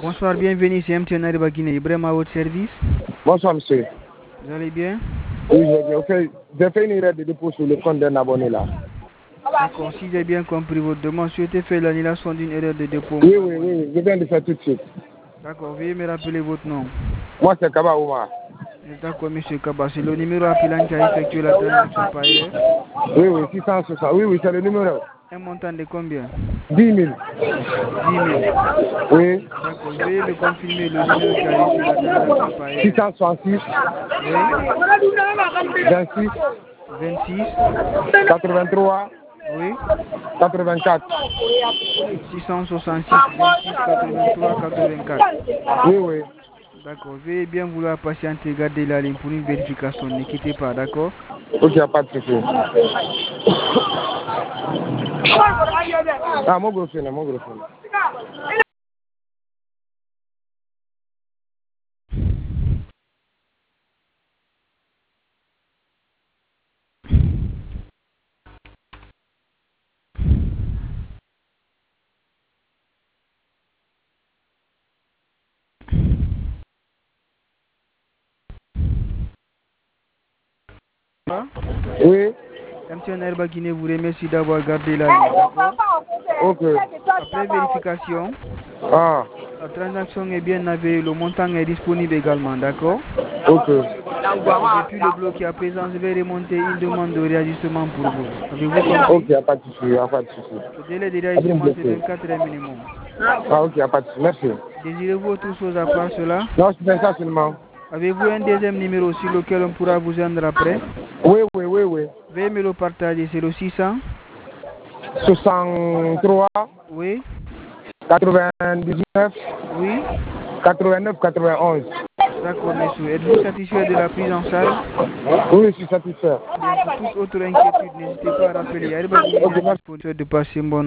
Bonsoir, bienvenue, c'est MTN Ariba Guinée. Ibrahim à votre service. Bonsoir, monsieur. Vous allez bien? Oui, je vais bien. Ok, j'ai fait une erreur de dépôt sur le compte d'un abonné là. D'accord, si j'ai bien compris votre demande, souhaitez faire l'annulation d'une erreur de dépôt. Oui, je viens de faire tout de suite. D'accord, veuillez me rappeler votre nom. Moi, c'est Kaba Oumar. D'accord, monsieur Kaba, c'est le numéro appelant qui a effectué la transaction par erreur. Oui, 660. Oui, c'est le numéro. Un montant de combien? 10 000. 10 000. Oui. D'accord, veuillez me confirmer le numéro qui a reçu la transaction par erreur. 666. Oui. 26. 26. 83. Oui. 84. 666, 26, 83, 84. Oui. D'accord, veuillez bien vouloir patienter, garder la ligne pour une vérification. Ne quittez pas, d'accord? Ok, il n'y a pas de souci. Ah, mon gros frère. Oui. MTN Ariba Guinée vous remercie d'avoir gardé la ligne, d'accord? Ok. Après vérification, Ah, la transaction est bien avérée, le montant est disponible également, d'accord? ok. D'accord, depuis le bloqué à présent, je vais remonter une demande de réajustement pour vous. Avez-vous Ok, compris? il n'y a pas de souci, Le délai de réajustement, c'est 24 heures minimum. Ah, ok, il n'y a pas de souci. Merci. Désirez-vous autre chose à part cela? Non, je fais ça seulement. Avez-vous un deuxième numéro sur lequel on pourra vous joindre après? Oui. Veuillez me le partager, c'est le 600. 63, Oui, 99, oui. 89, 91. D'accord, monsieur. Êtes-vous satisfait de la prise en charge? Oui, je suis satisfait. Bien, pour toute autre inquiétude, n'hésitez pas à rappeler. Ariba Guinée Ok, est merci. disponible de passer une bonne